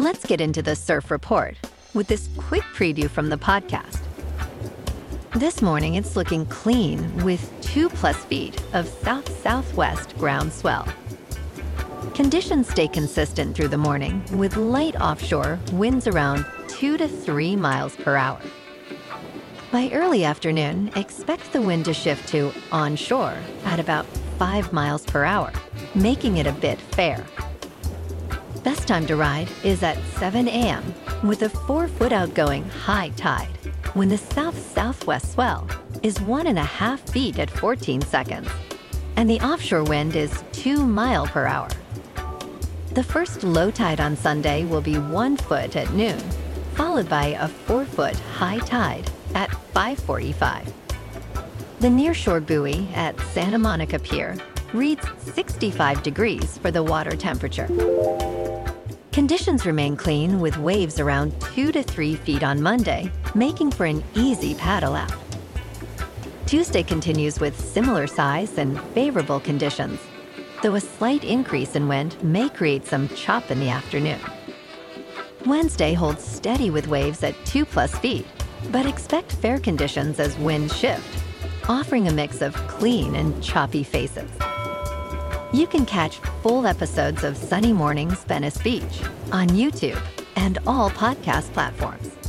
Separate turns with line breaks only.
Let's get into the surf report with this quick preview from the podcast. This morning, it's looking clean with 2+ feet of south-southwest ground swell. Conditions stay consistent through the morning with light offshore winds around 2 to 3 miles per hour. By early afternoon, expect the wind to shift to onshore at about 5 miles per hour, making it a bit fair. Best time to ride is at 7 a.m. with a 4-foot outgoing high tide, when the south-southwest swell is 1.5 feet at 14 seconds, and the offshore wind is 2 miles per hour. The first low tide on Sunday will be 1 foot at noon, followed by a 4-foot high tide at 5:45. The nearshore buoy at Santa Monica Pier reads 65 degrees for the water temperature. Conditions remain clean with waves around 2 to 3 feet on Monday, making for an easy paddle out. Tuesday continues with similar size and favorable conditions, though a slight increase in wind may create some chop in the afternoon. Wednesday holds steady with waves at 2+ feet, but expect fair conditions as winds shift, offering a mix of clean and choppy faces. You can catch full episodes of Sunny Mornings Venice Beach on YouTube and all podcast platforms.